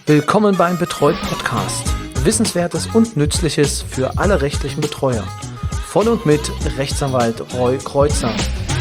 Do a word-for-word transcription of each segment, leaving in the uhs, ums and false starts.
Willkommen beim Betreut Podcast. Wissenswertes und Nützliches für alle rechtlichen Betreuer. Von und mit Rechtsanwalt Roy Kreuzer.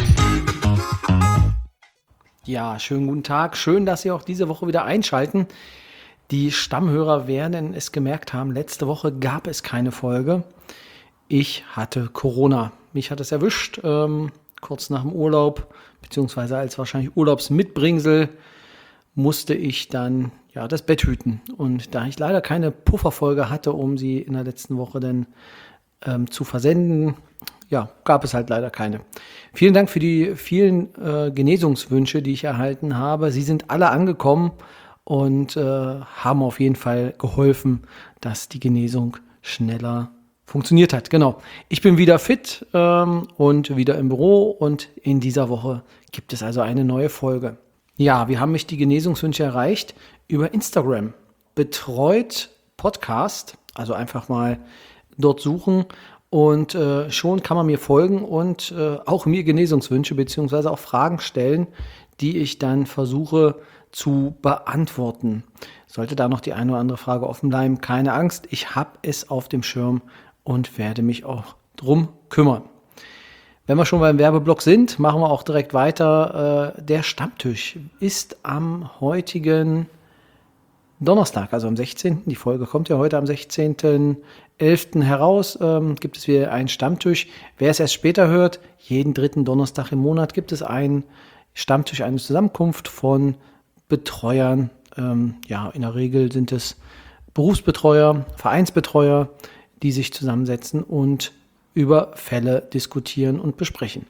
Ja, schönen guten Tag. Schön, dass Sie auch diese Woche wieder einschalten. Die Stammhörer werden es gemerkt haben, letzte Woche gab es keine Folge. Ich hatte Corona. Mich hat es erwischt, ähm, kurz nach dem Urlaub, beziehungsweise als wahrscheinlich Urlaubsmitbringsel, musste ich dann ja das Bett hüten. Und da ich leider keine Pufferfolge hatte, um sie in der letzten Woche dann ähm, zu versenden, ja, gab es halt leider keine. Vielen Dank für die vielen äh, Genesungswünsche, die ich erhalten habe. Sie sind alle angekommen und äh, haben auf jeden Fall geholfen, dass die Genesung schneller funktioniert hat. Genau. Ich bin wieder fit ähm, und wieder im Büro und in dieser Woche gibt es also eine neue Folge. Ja, wie haben mich die Genesungswünsche erreicht? Über Instagram. Betreut Podcast, also einfach mal dort suchen und äh, schon kann man mir folgen und äh, auch mir Genesungswünsche bzw. auch Fragen stellen, die ich dann versuche zu beantworten. Sollte da noch die eine oder andere Frage offen bleiben, keine Angst, ich habe es auf dem Schirm und werde mich auch drum kümmern. Wenn wir schon beim Werbeblock sind, machen wir auch direkt weiter. Äh, der Stammtisch ist am heutigen Donnerstag, also am sechzehnten Die Folge kommt ja heute am sechzehnten elften heraus. Ähm, gibt es wieder einen Stammtisch. Wer es erst später hört, jeden dritten Donnerstag im Monat gibt es einen Stammtisch, eine Zusammenkunft von Betreuern. Ähm, ja, in der Regel sind es Berufsbetreuer, Vereinsbetreuer, die sich zusammensetzen und über Fälle diskutieren und besprechen.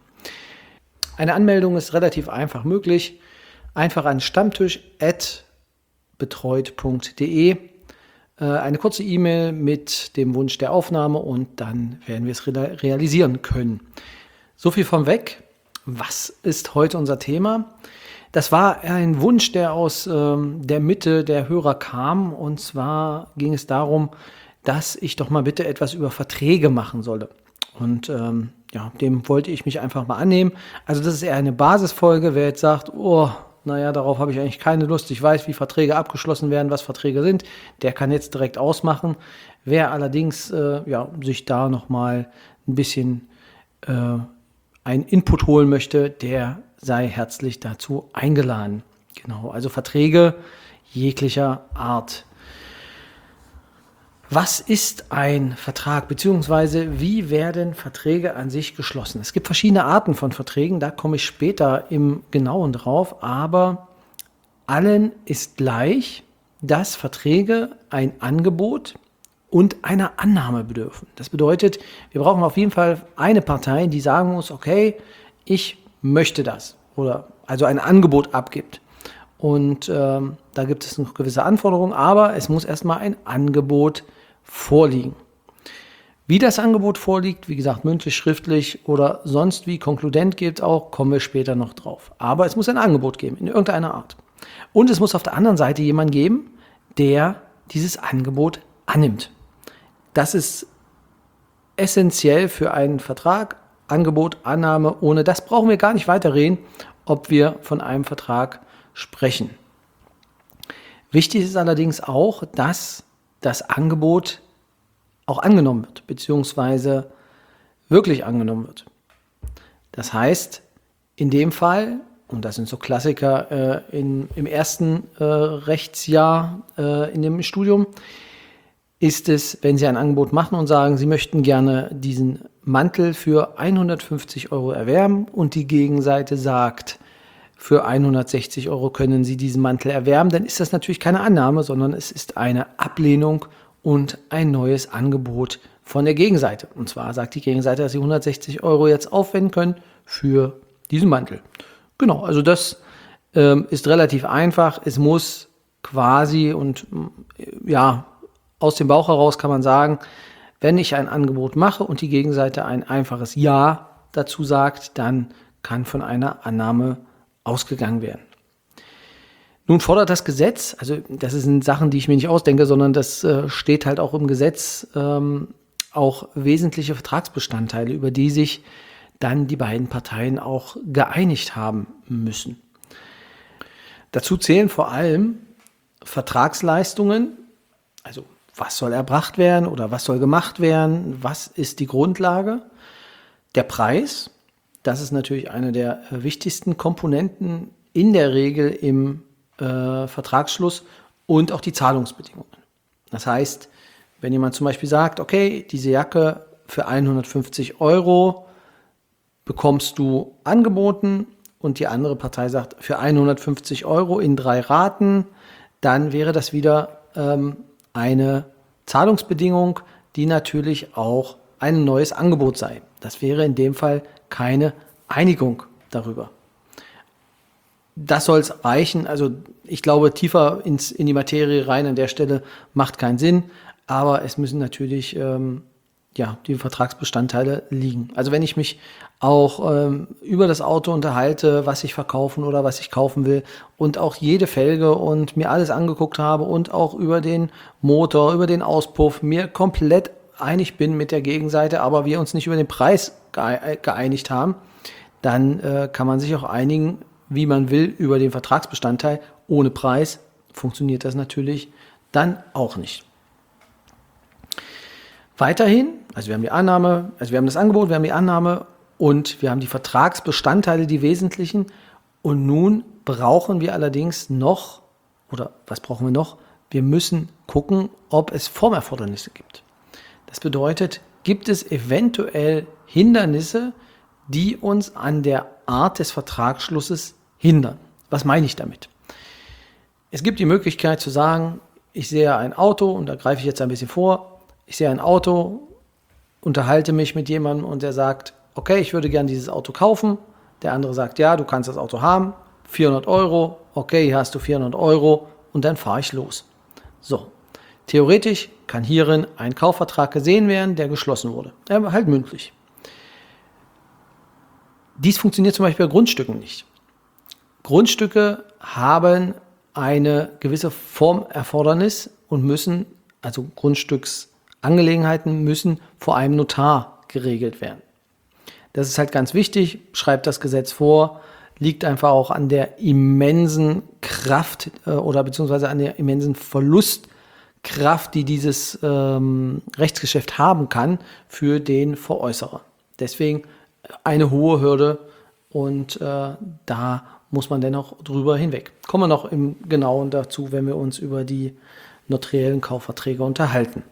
Eine Anmeldung ist relativ einfach möglich. Einfach an stammtisch at betreut punkt de, äh, eine kurze E-Mail mit dem Wunsch der Aufnahme und dann werden wir es re- realisieren können. So viel von weg. Was ist heute unser Thema? Das war ein Wunsch, der aus ähm, der Mitte der Hörer kam, und zwar ging es darum, dass ich doch mal bitte etwas über Verträge machen solle. Und ähm, ja, dem wollte ich mich einfach mal annehmen. Also das ist eher eine Basisfolge. Wer jetzt sagt, oh, naja, darauf habe ich eigentlich keine Lust. Ich weiß, wie Verträge abgeschlossen werden, was Verträge sind. Der kann jetzt direkt ausmachen. Wer allerdings äh, ja, sich da nochmal ein bisschen äh, einen Input holen möchte, der sei herzlich dazu eingeladen. Genau, also Verträge jeglicher Art. Was ist ein Vertrag, beziehungsweise wie werden Verträge an sich geschlossen? Es gibt verschiedene Arten von Verträgen, da komme ich später im Genauen drauf, aber allen ist gleich, dass Verträge ein Angebot und einer Annahme bedürfen. Das bedeutet, wir brauchen auf jeden Fall eine Partei, die sagen muss, okay, ich möchte das, oder also ein Angebot abgibt. Und ähm, da gibt es noch gewisse Anforderungen, aber es muss erstmal ein Angebot vorliegen. Wie das Angebot vorliegt, wie gesagt, mündlich, schriftlich oder sonst wie konkludent gibt auch, kommen wir später noch drauf. Aber es muss ein Angebot geben, in irgendeiner Art. Und es muss auf der anderen Seite jemanden geben, der dieses Angebot annimmt. Das ist essentiell für einen Vertrag, Angebot, Annahme. Ohne das brauchen wir gar nicht weiterreden, ob wir von einem Vertrag sprechen. Wichtig ist allerdings auch, dass das Angebot auch angenommen wird, beziehungsweise wirklich angenommen wird. Das heißt, in dem Fall, und das sind so Klassiker äh, in, im ersten äh, Rechtsjahr äh, in dem Studium, ist es, wenn Sie ein Angebot machen und sagen, Sie möchten gerne diesen Mantel für hundertfünfzig Euro erwerben und die Gegenseite sagt, für hundertsechzig Euro können Sie diesen Mantel erwerben, dann ist das natürlich keine Annahme, sondern es ist eine Ablehnung und ein neues Angebot von der Gegenseite. Und zwar sagt die Gegenseite, dass Sie hundertsechzig Euro jetzt aufwenden können für diesen Mantel. Genau, also das ähm, ist relativ einfach. Es muss quasi und ja, aus dem Bauch heraus kann man sagen, wenn ich ein Angebot mache und die Gegenseite ein einfaches Ja dazu sagt, dann kann von einer Annahme ausgegangen werden. Nun fordert das Gesetz, also das sind Sachen, die ich mir nicht ausdenke, sondern das äh, steht halt auch im Gesetz, ähm, auch wesentliche Vertragsbestandteile, über die sich dann die beiden Parteien auch geeinigt haben müssen. Dazu zählen vor allem Vertragsleistungen, also was soll erbracht werden oder was soll gemacht werden, was ist die Grundlage, der Preis, das ist natürlich eine der wichtigsten Komponenten in der Regel im äh, Vertragsschluss und auch die Zahlungsbedingungen. Das heißt, wenn jemand zum Beispiel sagt, okay, diese Jacke für hundertfünfzig Euro bekommst du angeboten und die andere Partei sagt, für hundertfünfzig Euro in drei Raten, dann wäre das wieder ähm, eine Zahlungsbedingung, die natürlich auch ein neues Angebot sei. Das wäre in dem Fall keine Einigung darüber. Das soll es reichen. Also ich glaube, tiefer ins, in die Materie rein an der Stelle macht keinen Sinn, aber es müssen natürlich ähm, ja, die Vertragsbestandteile liegen. Also wenn ich mich auch ähm, über das Auto unterhalte, was ich verkaufen oder was ich kaufen will und auch jede Felge und mir alles angeguckt habe und auch über den Motor, über den Auspuff mir komplett einig bin mit der Gegenseite, aber wir uns nicht über den Preis geeinigt haben, dann äh, kann man sich auch einigen, wie man will, über den Vertragsbestandteil. Ohne Preis funktioniert das natürlich dann auch nicht. Weiterhin, also wir haben die Annahme, also wir haben das Angebot, wir haben die Annahme und wir haben die Vertragsbestandteile, die wesentlichen. Und nun brauchen wir allerdings noch, oder was brauchen wir noch? Wir müssen gucken, ob es Formerfordernisse gibt. Das bedeutet, gibt es eventuell Hindernisse, die uns an der Art des Vertragsschlusses hindern. Was meine ich damit? Es gibt die Möglichkeit zu sagen, ich sehe ein Auto, und da greife ich jetzt ein bisschen vor, ich sehe ein Auto, unterhalte mich mit jemandem und der sagt, okay, ich würde gerne dieses Auto kaufen. Der andere sagt, ja, du kannst das Auto haben, vierhundert Euro, okay, hier hast du vierhundert Euro und dann fahre ich los. So, theoretisch kann hierin ein Kaufvertrag gesehen werden, der geschlossen wurde. Ja, halt mündlich. Dies funktioniert zum Beispiel bei Grundstücken nicht. Grundstücke haben eine gewisse Formerfordernis und müssen, also Grundstücksangelegenheiten müssen vor einem Notar geregelt werden. Das ist halt ganz wichtig, schreibt das Gesetz vor, liegt einfach auch an der immensen Kraft äh, oder beziehungsweise an der immensen Verlustkraft, die dieses ähm, Rechtsgeschäft haben kann für den Veräußerer. Deswegen eine hohe Hürde und äh, da muss man dennoch drüber hinweg. Kommen wir noch im Genauen dazu, wenn wir uns über die notariellen Kaufverträge unterhalten.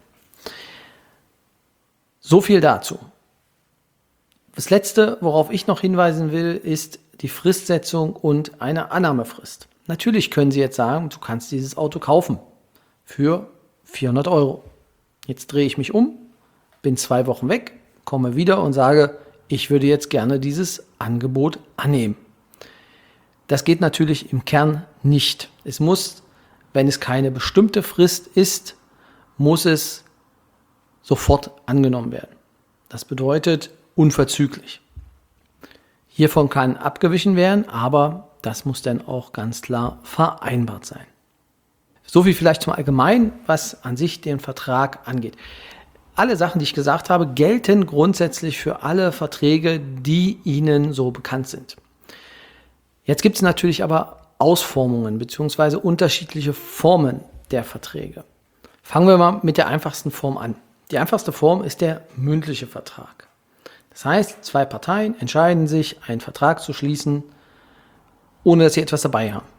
So viel dazu. Das Letzte, worauf ich noch hinweisen will, ist die Fristsetzung und eine Annahmefrist. Natürlich können Sie jetzt sagen, du kannst dieses Auto kaufen für vierhundert Euro. Jetzt drehe ich mich um, bin zwei Wochen weg, komme wieder und sage, ich würde jetzt gerne dieses Angebot annehmen. Das geht natürlich im Kern nicht. Es muss, wenn es keine bestimmte Frist ist, muss es sofort angenommen werden. Das bedeutet unverzüglich. Hiervon kann abgewichen werden, aber das muss dann auch ganz klar vereinbart sein. So viel vielleicht zum Allgemeinen, was an sich den Vertrag angeht. Alle Sachen, die ich gesagt habe, gelten grundsätzlich für alle Verträge, die Ihnen so bekannt sind. Jetzt gibt es natürlich aber Ausformungen bzw. unterschiedliche Formen der Verträge. Fangen wir mal mit der einfachsten Form an. Die einfachste Form ist der mündliche Vertrag. Das heißt, zwei Parteien entscheiden sich, einen Vertrag zu schließen, ohne dass sie etwas dabei haben.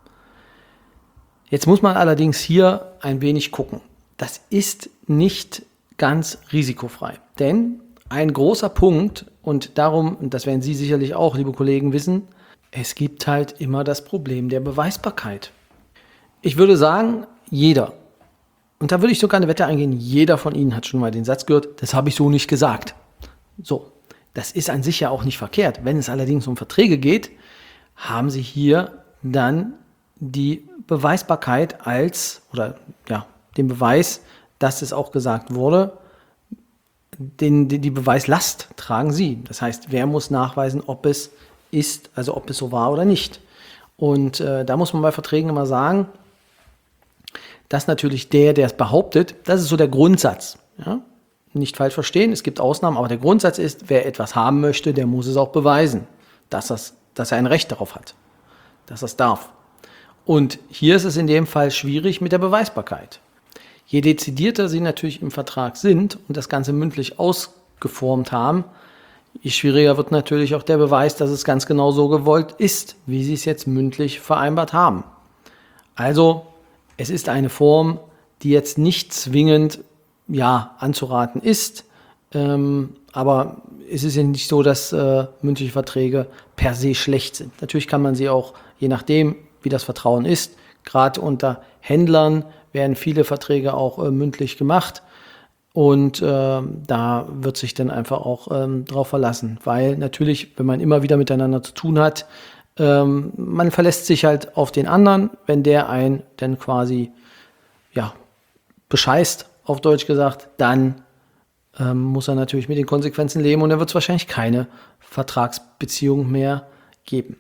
Jetzt muss man allerdings hier ein wenig gucken. Das ist nicht ganz risikofrei, denn ein großer Punkt, und darum, und das werden Sie sicherlich auch, liebe Kollegen, wissen, es gibt halt immer das Problem der Beweisbarkeit. Ich würde sagen, jeder, und da würde ich sogar eine Wette eingehen, jeder von Ihnen hat schon mal den Satz gehört, das habe ich so nicht gesagt. So, das ist an sich ja auch nicht verkehrt. Wenn es allerdings um Verträge geht, haben Sie hier dann die Beweisbarkeit als, oder ja, den Beweis, dass es auch gesagt wurde, den, die, die Beweislast tragen Sie. Das heißt, wer muss nachweisen, ob es ist, also ob es so war oder nicht. Und äh, da muss man bei Verträgen immer sagen, dass natürlich der, der es behauptet, das ist so der Grundsatz. Ja? Nicht falsch verstehen, es gibt Ausnahmen, aber der Grundsatz ist, wer etwas haben möchte, der muss es auch beweisen, dass, das, dass er ein Recht darauf hat, dass er es darf. Und hier ist es in dem Fall schwierig mit der Beweisbarkeit. Je dezidierter Sie natürlich im Vertrag sind und das Ganze mündlich ausgeformt haben, je schwieriger wird natürlich auch der Beweis, dass es ganz genau so gewollt ist, wie Sie es jetzt mündlich vereinbart haben. Also, es ist eine Form, die jetzt nicht zwingend ja, anzuraten ist, ähm, aber es ist ja nicht so, dass äh, mündliche Verträge per se schlecht sind. Natürlich kann man sie auch, je nachdem, wie das Vertrauen ist, gerade unter Händlern werden viele Verträge auch äh, mündlich gemacht und äh, da wird sich dann einfach auch ähm, drauf verlassen, weil natürlich, wenn man immer wieder miteinander zu tun hat, ähm, man verlässt sich halt auf den anderen, wenn der einen dann quasi ja, bescheißt, auf Deutsch gesagt, dann ähm, muss er natürlich mit den Konsequenzen leben und dann wird es wahrscheinlich keine Vertragsbeziehung mehr geben.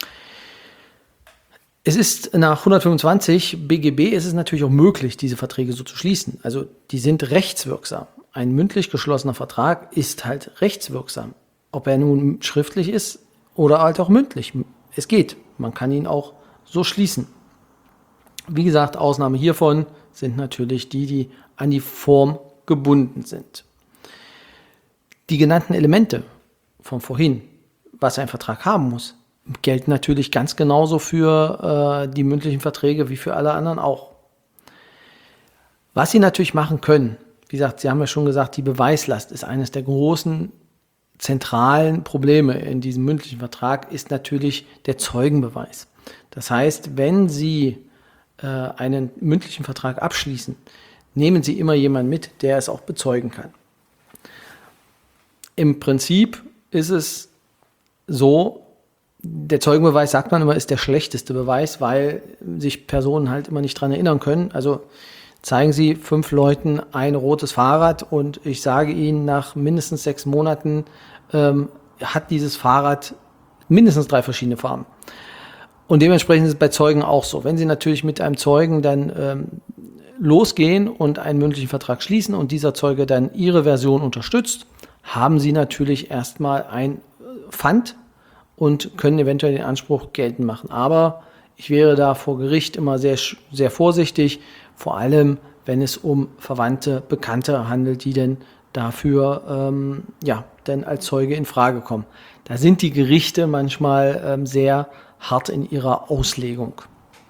Es ist nach hundertfünfundzwanzig B G B ist es natürlich auch möglich, diese Verträge so zu schließen. Also die sind rechtswirksam. Ein mündlich geschlossener Vertrag ist halt rechtswirksam. Ob er nun schriftlich ist oder halt auch mündlich. Es geht. Man kann ihn auch so schließen. Wie gesagt, Ausnahme hiervon sind natürlich die, die an die Form gebunden sind. Die genannten Elemente von vorhin, was ein Vertrag haben muss, gelten natürlich ganz genauso für äh, die mündlichen Verträge wie für alle anderen auch. Was Sie natürlich machen können, wie gesagt, Sie haben ja schon gesagt, die Beweislast ist eines der großen zentralen Probleme in diesem mündlichen Vertrag, ist natürlich der Zeugenbeweis. Das heißt, wenn Sie äh, einen mündlichen Vertrag abschließen, nehmen Sie immer jemanden mit, der es auch bezeugen kann. Im Prinzip ist es so, der Zeugenbeweis, sagt man immer, ist der schlechteste Beweis, weil sich Personen halt immer nicht dran erinnern können. Also zeigen Sie fünf Leuten ein rotes Fahrrad und ich sage Ihnen, nach mindestens sechs Monaten ähm, hat dieses Fahrrad mindestens drei verschiedene Farben. Und dementsprechend ist es bei Zeugen auch so. Wenn Sie natürlich mit einem Zeugen dann ähm, losgehen und einen mündlichen Vertrag schließen und dieser Zeuge dann Ihre Version unterstützt, haben Sie natürlich erstmal ein Pfand und können eventuell den Anspruch geltend machen. Aber ich wäre da vor Gericht immer sehr, sehr vorsichtig, vor allem wenn es um Verwandte, Bekannte handelt, die denn dafür ähm, ja, dann als Zeuge in Frage kommen. Da sind die Gerichte manchmal ähm, sehr hart in ihrer Auslegung.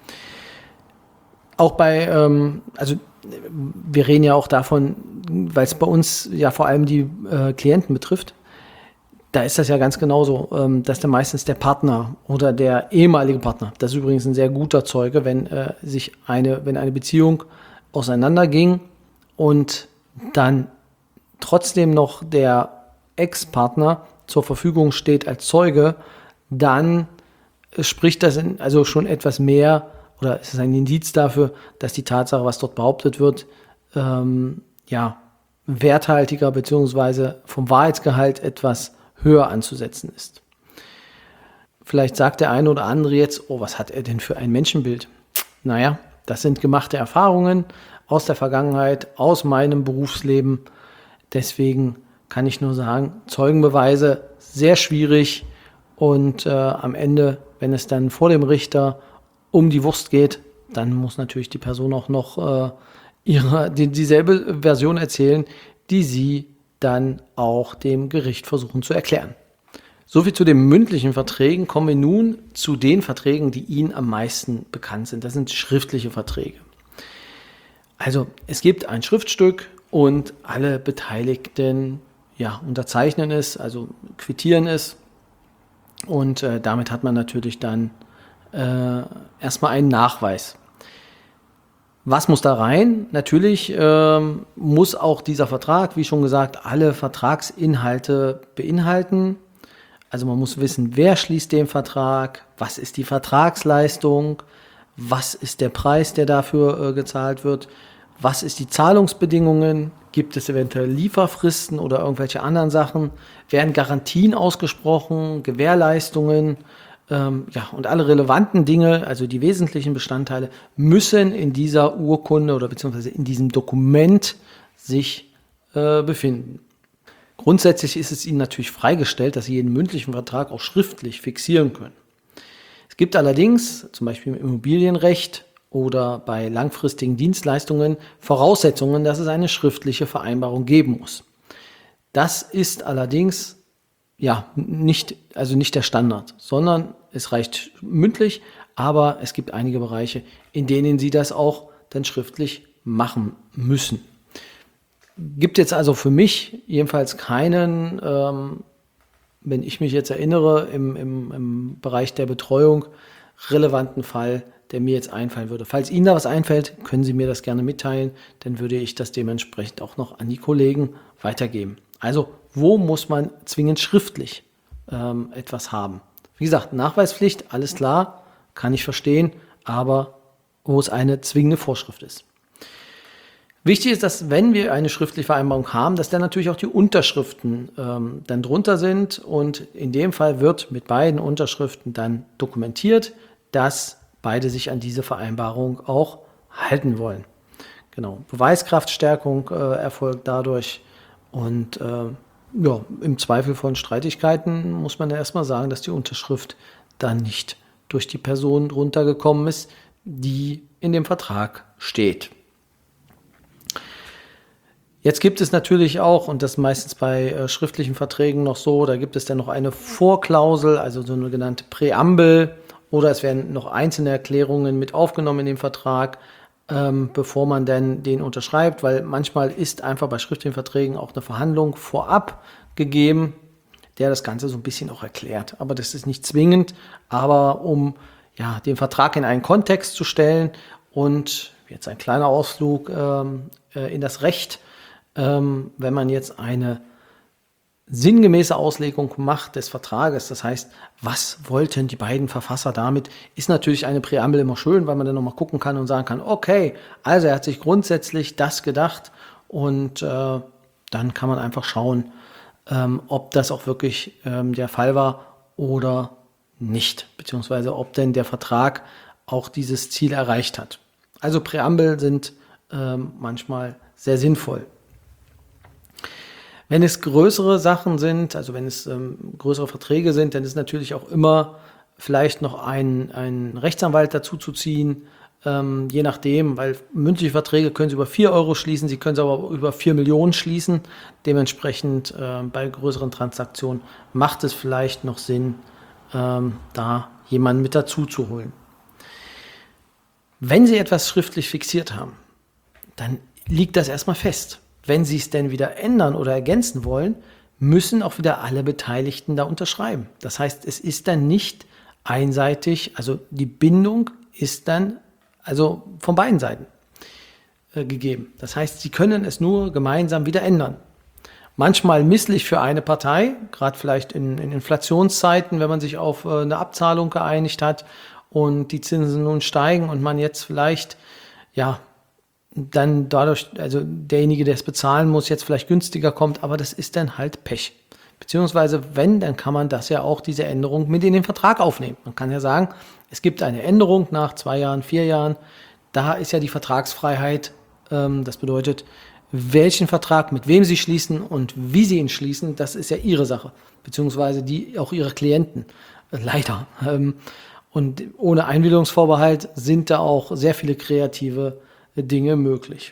Auch bei, ähm, also wir reden ja auch davon, weil es bei uns ja vor allem die äh, Klienten betrifft, da ist das ja ganz genauso, ähm, dass dann meistens der Partner oder der ehemalige Partner, das ist übrigens ein sehr guter Zeuge, wenn äh, sich eine, wenn eine Beziehung auseinanderging und dann trotzdem noch der Ex-Partner zur Verfügung steht als Zeuge, dann spricht das in, also schon etwas mehr oder ist es ein Indiz dafür, dass die Tatsache, was dort behauptet wird, ähm, ja, werthaltiger bzw. vom Wahrheitsgehalt etwas höher anzusetzen ist. Vielleicht sagt der eine oder andere jetzt, oh, was hat er denn für ein Menschenbild? Naja, das sind gemachte Erfahrungen aus der Vergangenheit, aus meinem Berufsleben. Deswegen kann ich nur sagen, Zeugenbeweise sehr schwierig und äh, am Ende, wenn es dann vor dem Richter um die Wurst geht, dann muss natürlich die Person auch noch äh, ihre, die, dieselbe Version erzählen, die sie dann auch dem Gericht versuchen zu erklären. Soviel zu den mündlichen Verträgen. Kommen wir nun zu den Verträgen, die Ihnen am meisten bekannt sind. Das sind schriftliche Verträge. Also es gibt ein Schriftstück und alle Beteiligten ja, unterzeichnen es, also quittieren es und äh, damit hat man natürlich dann äh, erstmal einen Nachweis. Was muss da rein? Natürlich ähm, muss auch dieser Vertrag, wie schon gesagt, alle Vertragsinhalte beinhalten. Also man muss wissen, wer schließt den Vertrag, was ist die Vertragsleistung, was ist der Preis, der dafür äh, gezahlt wird, was ist die Zahlungsbedingungen, gibt es eventuell Lieferfristen oder irgendwelche anderen Sachen, werden Garantien ausgesprochen, Gewährleistungen, ähm, ja, und alle relevanten Dinge, also die wesentlichen Bestandteile, müssen in dieser Urkunde oder beziehungsweise in diesem Dokument sich äh, befinden. Grundsätzlich ist es Ihnen natürlich freigestellt, dass Sie jeden mündlichen Vertrag auch schriftlich fixieren können. Es Gibt allerdings, zum Beispiel im Immobilienrecht oder bei langfristigen Dienstleistungen, Voraussetzungen, dass es eine schriftliche Vereinbarung geben muss. Das ist allerdings ja nicht, also nicht der Standard, sondern es reicht mündlich, aber es gibt einige Bereiche, in denen Sie das auch dann schriftlich machen müssen. Gibt jetzt also für mich jedenfalls keinen, ähm, wenn ich mich jetzt erinnere, im, im, im Bereich der Betreuung relevanten Fall, der mir jetzt einfallen würde. Falls Ihnen da was einfällt, können Sie mir das gerne mitteilen, dann würde ich das dementsprechend auch noch an die Kollegen weitergeben. Also, wo muss man zwingend schriftlich ähm, etwas haben? Wie gesagt, Nachweispflicht, alles klar, kann ich verstehen, aber wo es eine zwingende Vorschrift ist. Wichtig ist, dass wenn wir eine schriftliche Vereinbarung haben, dass dann natürlich auch die Unterschriften ähm, dann drunter sind und in dem Fall wird mit beiden Unterschriften dann dokumentiert, dass beide sich an diese Vereinbarung auch halten wollen. Genau, Beweiskraftstärkung äh, erfolgt dadurch und äh, ja, im Zweifel von Streitigkeiten muss man ja erstmal sagen, dass die Unterschrift dann nicht durch die Person drunter gekommen ist, die in dem Vertrag steht. Jetzt gibt es natürlich auch, und das meistens bei äh, schriftlichen Verträgen noch so, da gibt es dann noch eine Vorklausel, also so eine genannte Präambel, oder es werden noch einzelne Erklärungen mit aufgenommen in den Vertrag, ähm, bevor man dann den unterschreibt, weil manchmal ist einfach bei schriftlichen Verträgen auch eine Verhandlung vorab gegeben, der das Ganze so ein bisschen auch erklärt. Aber das ist nicht zwingend, aber um ja, den Vertrag in einen Kontext zu stellen und jetzt ein kleiner Ausflug ähm, äh, in das Recht, ähm, wenn man jetzt eine sinngemäße Auslegung macht des Vertrages, das heißt, was wollten die beiden Verfasser damit, ist natürlich eine Präambel immer schön, weil man dann nochmal gucken kann und sagen kann, okay, also er hat sich grundsätzlich das gedacht und äh, dann kann man einfach schauen, ähm, ob das auch wirklich ähm, der Fall war oder nicht, beziehungsweise ob denn der Vertrag auch dieses Ziel erreicht hat. Also Präambel sind ähm, manchmal sehr sinnvoll. Wenn es größere Sachen sind, also wenn es ähm, größere Verträge sind, dann ist natürlich auch immer vielleicht noch ein, ein Rechtsanwalt dazu zu ziehen, ähm, je nachdem, weil mündliche Verträge können Sie über vier Euro schließen, Sie können sie aber über vier Millionen schließen. Dementsprechend äh, bei größeren Transaktionen macht es vielleicht noch Sinn, ähm, da jemanden mit dazu zu holen. Wenn Sie etwas schriftlich fixiert haben, dann liegt das erstmal fest. Wenn Sie es denn wieder ändern oder ergänzen wollen, müssen auch wieder alle Beteiligten da unterschreiben. Das heißt, es ist dann nicht einseitig, also die Bindung ist dann also von beiden Seiten äh, gegeben. Das heißt, Sie können es nur gemeinsam wieder ändern. Manchmal misslich für eine Partei, gerade vielleicht in, in Inflationszeiten, wenn man sich auf äh, eine Abzahlung geeinigt hat und die Zinsen nun steigen und man jetzt vielleicht, ja, dann dadurch, also derjenige, der es bezahlen muss, jetzt vielleicht günstiger kommt, aber das ist dann halt Pech. Beziehungsweise wenn, dann kann man das ja auch, diese Änderung mit in den Vertrag aufnehmen. Man kann ja sagen, es gibt eine Änderung nach zwei Jahren, vier Jahren, da ist ja die Vertragsfreiheit, ähm, das bedeutet, welchen Vertrag mit wem Sie schließen und wie Sie ihn schließen, das ist ja Ihre Sache, beziehungsweise die auch Ihrer Klienten, äh, leider. Ähm, und ohne Einwilligungsvorbehalt sind da auch sehr viele kreative Dinge möglich.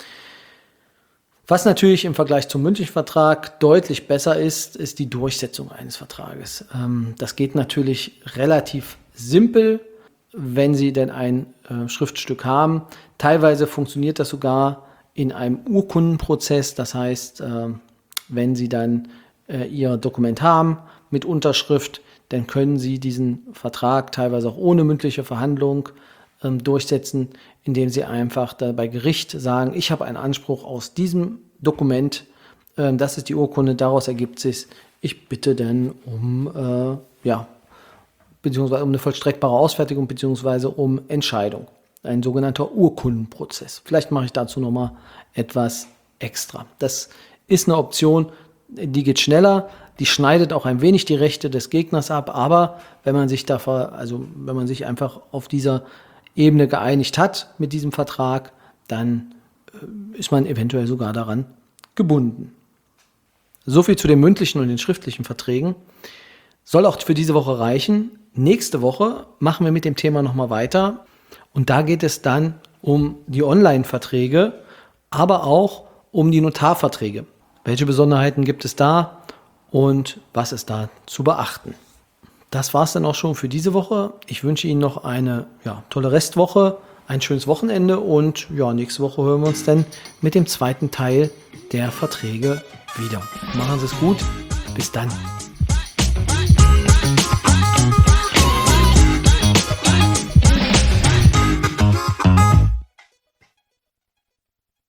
Was natürlich im Vergleich zum mündlichen Vertrag deutlich besser ist, ist die Durchsetzung eines Vertrages. Ähm, das geht natürlich relativ simpel, wenn Sie denn ein äh, Schriftstück haben. Teilweise funktioniert das sogar in einem Urkundenprozess. Das heißt, äh, wenn Sie dann äh, Ihr Dokument haben mit Unterschrift, dann können Sie diesen Vertrag teilweise auch ohne mündliche Verhandlung durchsetzen, indem Sie einfach da bei Gericht sagen, ich habe einen Anspruch aus diesem Dokument, äh, das ist die Urkunde, daraus ergibt sich, ich bitte dann um, äh, ja, beziehungsweise um eine vollstreckbare Ausfertigung, beziehungsweise um Entscheidung. Ein sogenannter Urkundenprozess. Vielleicht mache ich dazu nochmal etwas extra. Das ist eine Option, die geht schneller, die schneidet auch ein wenig die Rechte des Gegners ab, aber wenn man sich dafür, also wenn man sich einfach auf dieser Ebene geeinigt hat mit diesem Vertrag, dann äh, ist man eventuell sogar daran gebunden. So viel zu den mündlichen und den schriftlichen Verträgen. Soll auch für diese Woche reichen. Nächste Woche machen wir mit dem Thema nochmal weiter. Und da geht es dann um die Online-Verträge, aber auch um die Notarverträge. Welche Besonderheiten gibt es da und was ist da zu beachten? Das war es dann auch schon für diese Woche. Ich wünsche Ihnen noch eine ja, tolle Restwoche, ein schönes Wochenende und ja, nächste Woche hören wir uns dann mit dem zweiten Teil der Verträge wieder. Machen Sie es gut. Bis dann.